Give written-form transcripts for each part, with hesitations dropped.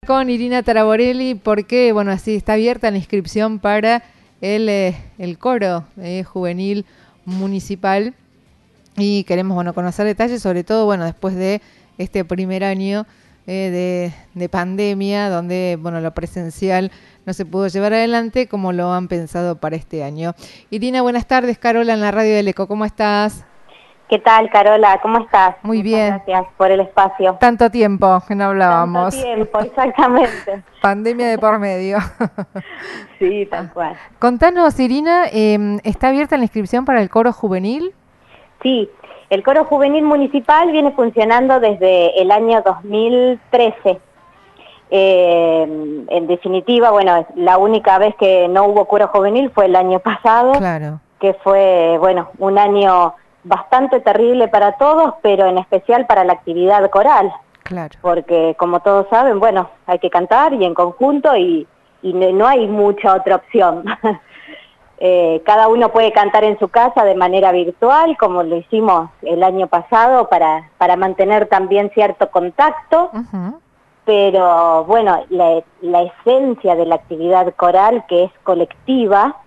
Con Irina Taraborelli, porque bueno, así está abierta la inscripción para el coro juvenil municipal y queremos conocer detalles, sobre todo después de este primer año de pandemia, donde lo presencial no se pudo llevar adelante como lo han pensado para este año. Irina, buenas tardes. Carola en la radio del Eco, ¿cómo estás? ¿Qué tal, Carola? ¿Cómo estás? Muy Muchas bien. Gracias por el espacio. Tanto tiempo que no hablábamos. Tanto tiempo, exactamente. Pandemia de por medio. Sí, tal cual. Contanos, Irina, ¿está abierta la inscripción para el coro juvenil? Sí, el coro juvenil municipal viene funcionando desde el año 2013. En definitiva, la única vez que no hubo coro juvenil fue el año pasado. Claro. Que fue, un año bastante terrible para todos, pero en especial para la actividad coral. Claro. Porque como todos saben, hay que cantar y en conjunto y no hay mucha otra opción. Cada uno puede cantar en su casa de manera virtual, como lo hicimos el año pasado, para mantener también cierto contacto. Uh-huh. Pero la esencia de la actividad coral, que es colectiva,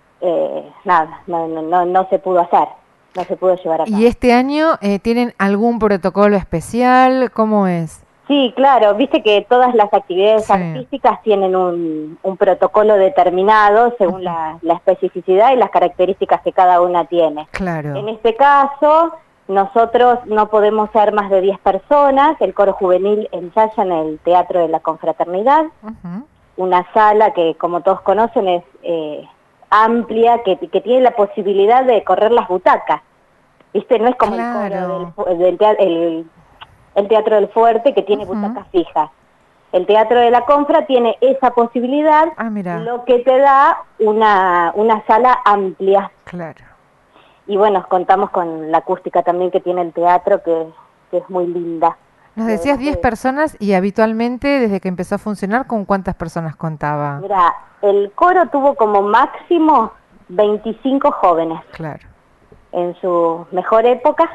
no se pudo hacer. No se pudo llevar a cabo. ¿Y este año tienen algún protocolo especial? ¿Cómo es? Sí, claro. Viste que todas las actividades artísticas tienen un protocolo determinado según la especificidad y las características que cada una tiene. Claro. En este caso, nosotros no podemos ser más de 10 personas. El coro juvenil ensaya en el Teatro de la Confraternidad. Uh-huh. Una sala que, como todos conocen, es amplia, que tiene la posibilidad de correr las butacas. ¿Viste? No es como el coro el Teatro del Fuerte, que tiene butacas fijas. El Teatro de la Confra tiene esa posibilidad, lo que te da una sala amplia. Claro. Y contamos con la acústica también que tiene el teatro, que es muy linda. Nos decías 10 personas, y habitualmente, desde que empezó a funcionar, ¿con cuántas personas contaba? Mira, el coro tuvo como máximo 25 jóvenes. Claro. En su mejor época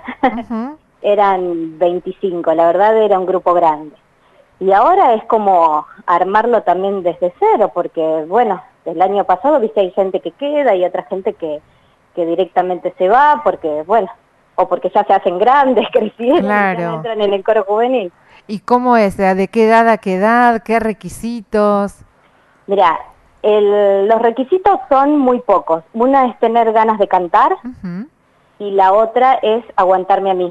eran 25, la verdad era un grupo grande. Y ahora es como armarlo también desde cero, porque el año pasado, viste, hay gente que queda y otra gente que directamente se va, porque o porque ya se hacen grandes, crecieron, y ya no entran en el coro juvenil. ¿Y cómo es? ¿De qué edad a qué edad? ¿Qué requisitos? Mira, los requisitos son muy pocos. Una es tener ganas de cantar, y la otra es aguantarme a mí.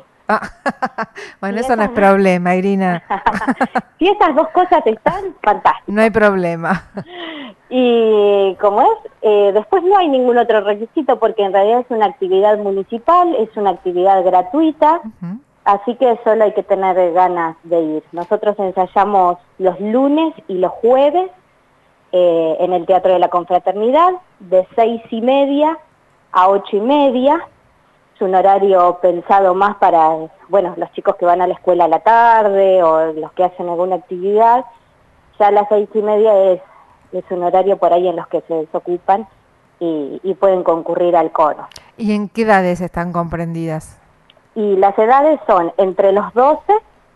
Eso no es problema, Irina. Si esas dos cosas están, fantástico. No hay problema. Y como después no hay ningún otro requisito, porque en realidad es una actividad municipal, es una actividad gratuita, así que solo hay que tener ganas de ir. Nosotros ensayamos los lunes y los jueves en el Teatro de la Confraternidad, de 6:30 a 8:30. Es un horario pensado más para, los chicos que van a la escuela a la tarde o los que hacen alguna actividad. Ya a las 6:30 es un horario por ahí en los que se desocupan y pueden concurrir al coro. ¿Y en qué edades están comprendidas? Y las edades son entre los 12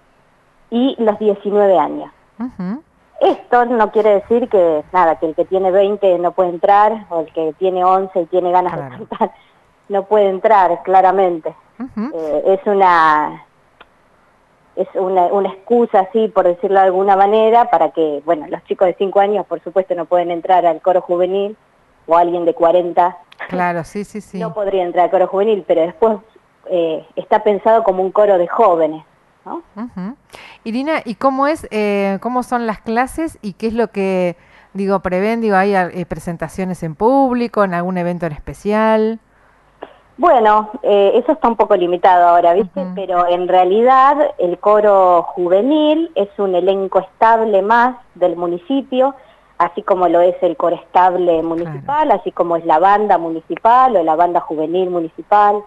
y los 19 años. Uh-huh. Esto no quiere decir que el que tiene 20 no puede entrar, o el que tiene 11 y tiene ganas de cantar no puede entrar, claramente. Uh-huh. Es una excusa, así, por decirlo de alguna manera, para que, los chicos de 5 años, por supuesto, no pueden entrar al coro juvenil, o alguien de 40. Claro, sí. No podría entrar al coro juvenil, pero después está pensado como un coro de jóvenes, ¿no? Uh-huh. Irina, ¿y cómo son las clases y qué es lo que, prevén? ¿Hay presentaciones en público, en algún evento en especial? Eso está un poco limitado ahora, ¿viste? Pero en realidad el coro juvenil es un elenco estable más del municipio, así como lo es el coro estable municipal, así como es la banda municipal o la banda juvenil municipal.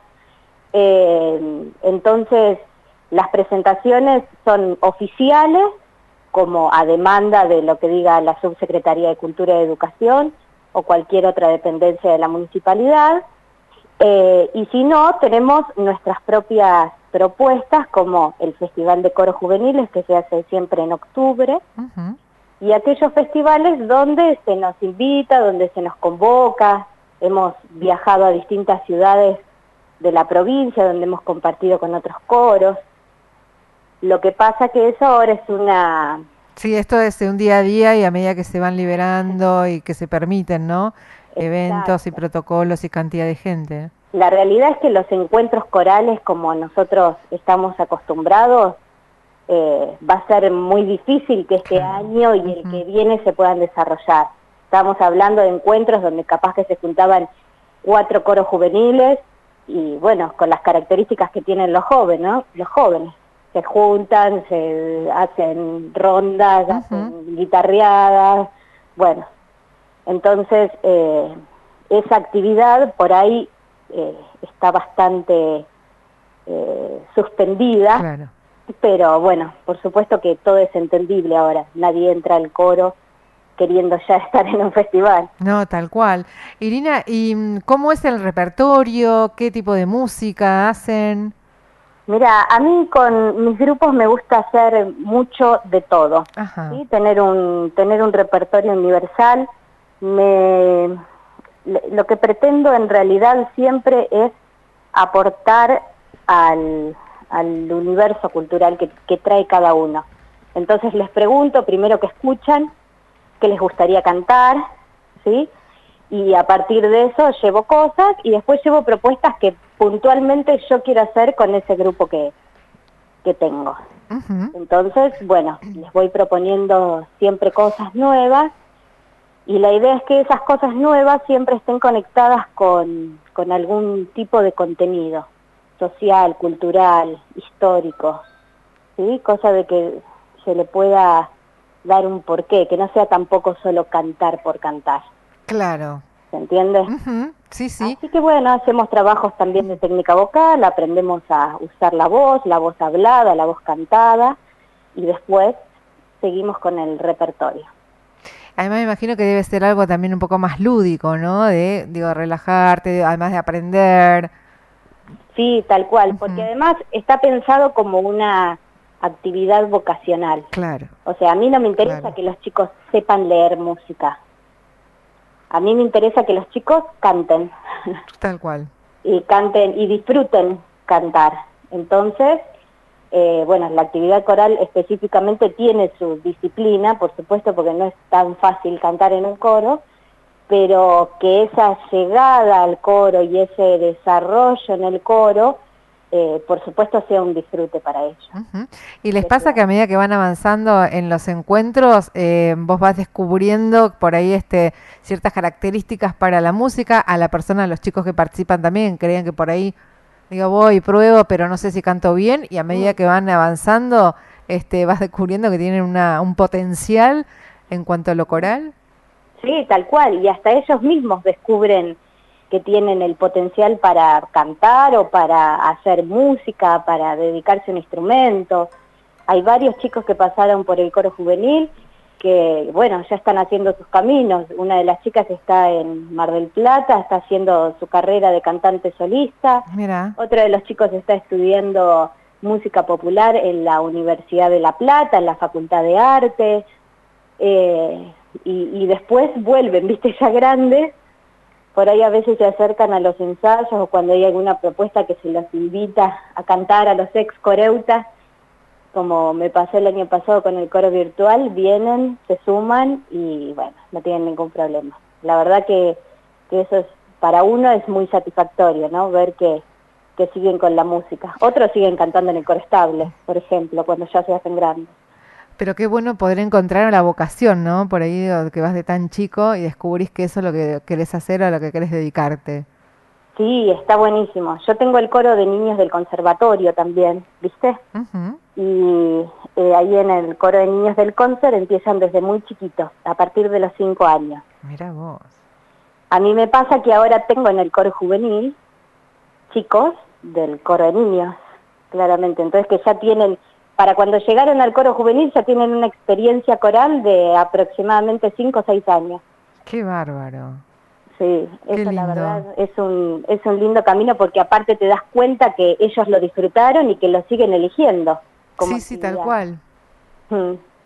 Entonces, las presentaciones son oficiales, como a demanda de lo que diga la Subsecretaría de Cultura y Educación o cualquier otra dependencia de la municipalidad. Y si no, tenemos nuestras propias propuestas, como el Festival de Coros Juveniles, que se hace siempre en octubre, y aquellos festivales donde se nos invita, donde se nos convoca. Hemos viajado a distintas ciudades de la provincia, donde hemos compartido con otros coros. Lo que pasa que eso ahora es una... Sí, esto es de un día a día y a medida que se van liberando y que se permiten, ¿no? Eventos y Exacto. protocolos y cantidad de gente. La realidad es que los encuentros corales, como nosotros estamos acostumbrados, va a ser muy difícil que este año y el que viene se puedan desarrollar. Estamos hablando de encuentros donde capaz que se juntaban 4 coros juveniles y bueno, con las características que tienen los jóvenes, ¿no? Los jóvenes se juntan, se hacen rondas, hacen guitarreadas, bueno, entonces esa actividad por ahí está bastante suspendida. Claro. Pero bueno, por supuesto que todo es entendible ahora. Nadie entra al coro queriendo ya estar en un festival. No, tal cual. Irina, ¿y cómo es el repertorio? ¿Qué tipo de música hacen? Mira, a mí con mis grupos me gusta hacer mucho de todo. Ajá. ¿Sí? Tener un repertorio universal. Lo que pretendo en realidad siempre es aportar al universo cultural que trae cada uno. Entonces les pregunto primero qué escuchan, qué les gustaría cantar, ¿sí? Y a partir de eso llevo cosas y después llevo propuestas que puntualmente yo quiero hacer con ese grupo que tengo. Entonces, bueno, les voy proponiendo siempre cosas nuevas y la idea es que esas cosas nuevas siempre estén conectadas con algún tipo de contenido social, cultural, histórico, ¿sí? Cosa de que se le pueda dar un porqué, que no sea tampoco solo cantar por cantar. Claro. ¿Se entiende? Sí, sí. Así que bueno, hacemos trabajos también de técnica vocal, aprendemos a usar la voz hablada, la voz cantada, y después seguimos con el repertorio. Además me imagino que debe ser algo también un poco más lúdico, ¿no? De, digo, relajarte, además de aprender. Sí, tal cual, porque además está pensado como una actividad vocacional. Claro. O sea, a mí no me interesa que los chicos sepan leer música. A mí me interesa que los chicos canten. Tal cual. Y canten y disfruten cantar. Entonces, bueno, la actividad coral específicamente tiene su disciplina, por supuesto, porque no es tan fácil cantar en un coro, pero que esa llegada al coro y ese desarrollo en el coro, por supuesto, sea un disfrute para ellos. ¿Y les pasa que a medida que van avanzando en los encuentros, vos vas descubriendo por ahí ciertas características para la música? A la persona, a los chicos que participan también, creían que por ahí, digo, voy, pruebo, pero no sé si canto bien, y a medida que van avanzando, vas descubriendo que tienen un potencial en cuanto a lo coral. Sí, tal cual, y hasta ellos mismos descubren que tienen el potencial para cantar o para hacer música, para dedicarse a un instrumento. Hay varios chicos que pasaron por el coro juvenil que, bueno, ya están haciendo sus caminos. Una de las chicas está en Mar del Plata, está haciendo su carrera de cantante solista. Mira. Otro de los chicos está estudiando música popular en la Universidad de La Plata, en la Facultad de Arte. Y después vuelven, viste, ya grandes, por ahí a veces se acercan a los ensayos o cuando hay alguna propuesta que se los invita a cantar a los ex coreutas, como me pasó el año pasado con el coro virtual, vienen, se suman y bueno, no tienen ningún problema. La verdad que eso es, para uno es muy satisfactorio, ¿no? Ver que siguen con la música. Otros siguen cantando en el coro estable, por ejemplo, cuando ya se hacen grandes. Pero qué bueno poder encontrar la vocación, ¿no? Por ahí que vas de tan chico y descubrís que eso es lo que querés hacer o a lo que querés dedicarte. Sí, está buenísimo. Yo tengo el coro de niños del conservatorio también, ¿viste? Y ahí en el coro de niños del concert empiezan desde muy chiquitos, a partir de los 5 años. Mira vos. A mí me pasa que ahora tengo en el coro juvenil chicos del coro de niños, claramente. Entonces que ya tienen... Para cuando llegaron al coro juvenil ya tienen una experiencia coral de aproximadamente 5 o 6 años. ¡Qué bárbaro! Sí, Qué eso lindo. La verdad es un lindo camino porque aparte te das cuenta que ellos lo disfrutaron y que lo siguen eligiendo. Como sí, tal cual.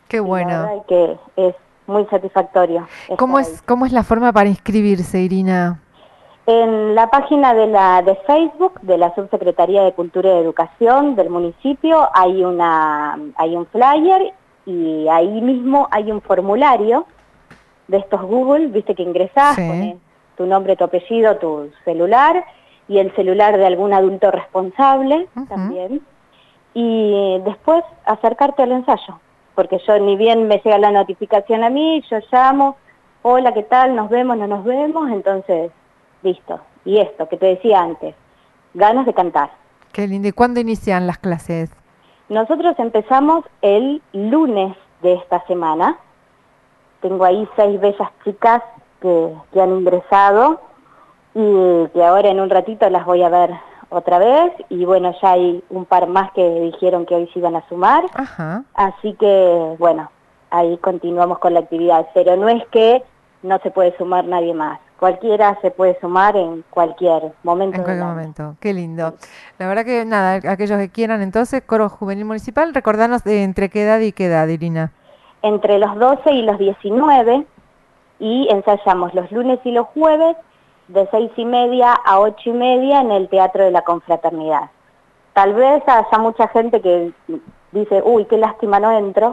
Qué bueno. La verdad es que es muy satisfactorio. ¿Cómo es la forma para inscribirse, Irina? En la página de Facebook de la Subsecretaría de Cultura y Educación del municipio hay un flyer y ahí mismo hay un formulario de estos Google, viste que ingresás, Sí. pones tu nombre, tu apellido, tu celular y el celular de algún adulto responsable también. Y después acercarte al ensayo, porque yo ni bien me llega la notificación a mí, yo llamo, hola, ¿qué tal? ¿Nos vemos? ¿No nos vemos? Entonces, listo. Y esto que te decía antes, ganas de cantar. Qué lindo. ¿Y cuándo inician las clases? Nosotros empezamos el lunes de esta semana. Tengo ahí 6 bellas chicas que han ingresado y que ahora en un ratito las voy a ver otra vez. Y bueno, ya hay un par más que dijeron que hoy se iban a sumar. Ajá. Así que, bueno, ahí continuamos con la actividad. Pero no es que no se puede sumar nadie más. Cualquiera se puede sumar en cualquier momento. En cualquier momento. Qué lindo. La verdad que nada, aquellos que quieran entonces, Coro Juvenil Municipal, recordanos entre qué edad y qué edad, Irina. Entre los 12 y los 19 y ensayamos los lunes y los jueves de 6:30 a 8:30 en el Teatro de la Confraternidad. Tal vez haya mucha gente que dice, uy, qué lástima no entro,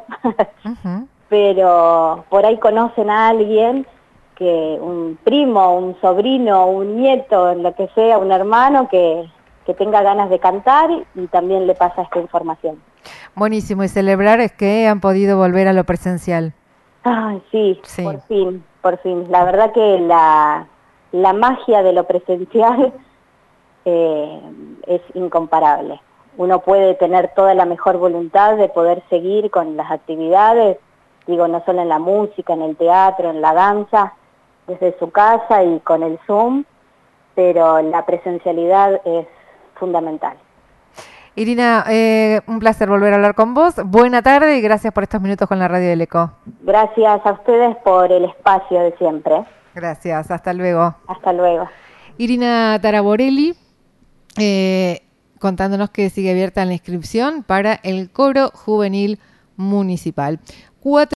pero por ahí conocen a alguien, que un primo, un sobrino, un nieto, lo que sea, un hermano que tenga ganas de cantar y también le pasa esta información. Buenísimo, y celebrar es que han podido volver a lo presencial. Ay, sí, Sí. por fin. La verdad que la magia de lo presencial es incomparable. Uno puede tener toda la mejor voluntad de poder seguir con las actividades, digo, no solo en la música, en el teatro, en la danza, desde su casa y con el Zoom, pero la presencialidad es fundamental. Irina, un placer volver a hablar con vos. Buena tarde y gracias por estos minutos con la Radio del Eco. Gracias a ustedes por el espacio de siempre. Gracias, hasta luego. Hasta luego. Irina Taraborelli, contándonos que sigue abierta la inscripción para el Coro Juvenil Municipal.